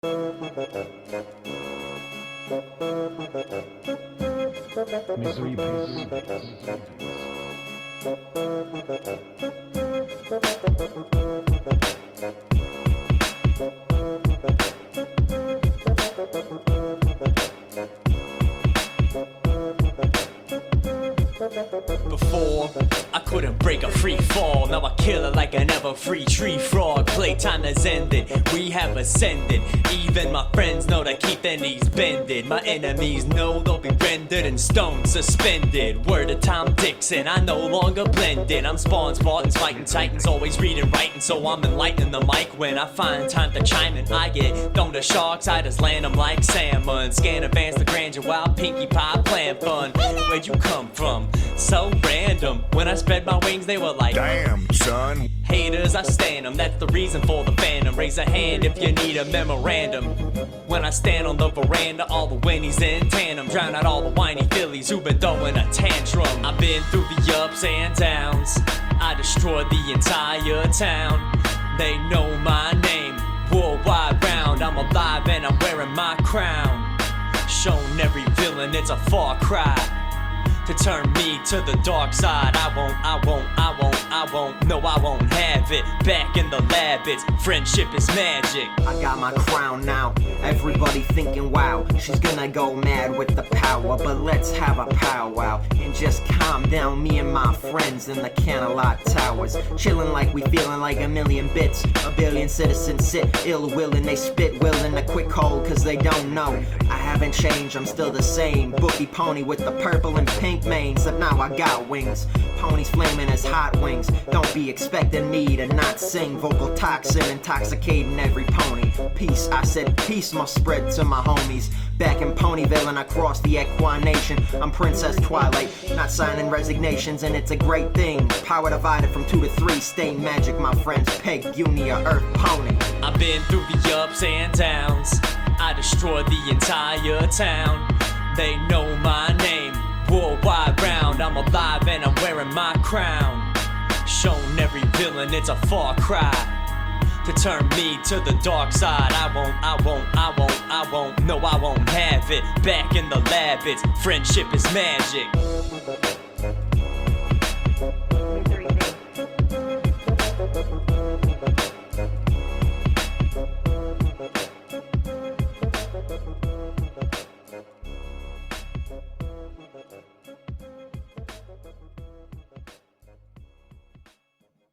Misery Base. Before, I couldn't break a free fall. Now I kill it like an ever-free tree frog. Playtime has ended, we have ascended. Even my friends know to keep their knees bended. My enemies know they'll be rendered in stone suspended. Word of Tom Dixon, I no longer blended. I'm spawning Spartans, fighting Titans, always reading, writing. So I'm enlightening the mic when I find time to chime in. I get thrown to sharks, I just land them like salmon. Scan advance the grandeur while Pinkie Pie plan fun. Where'd you come from? So random. When I spread my wings, they were like, damn, son. Haters, I stand them. That's the reason for the fandom. Raise a hand if you need a memorandum. When I stand on the veranda, all the winnies in tandem. Drown out all the whiny fillies who've been throwing a tantrum. I've been through the ups and downs. I destroyed the entire town. They know my name, worldwide round. I'm alive and I'm wearing my crown. Shown every villain it's a far cry to turn me to the dark side. I won't, no I won't have it. Back in the lab, it's friendship is magic. I got my crown now, everybody thinking wow, she's gonna go mad with the power. But let's have a powwow and just calm down, me and my friends in the Canalot Towers. Chilling like we feeling like a million bits. A billion citizens sit ill-willing, they spit willing a quick hold cause they don't know. I haven't changed, I'm still the same bookie pony with the purple and pink mane, except now I got wings. Ponies flaming as hot wings. Don't be expecting me to not sing. Vocal toxin intoxicating every pony. Peace, I said peace must spread to my homies. Back in Ponyville and across the Equine Nation, I'm Princess Twilight, not signing resignations, and it's a great thing. Power divided from 2 to 3, stay magic, my friends. Peg, Unia, Earth Pony. I've been through the ups and downs. I destroyed the entire town. They know my name, worldwide round. I'm alive and I'm wearing my crown. Shown every villain it's a far cry to turn me to the dark side. I won't, no I won't have it. Back in the lab, it's friendship is magic.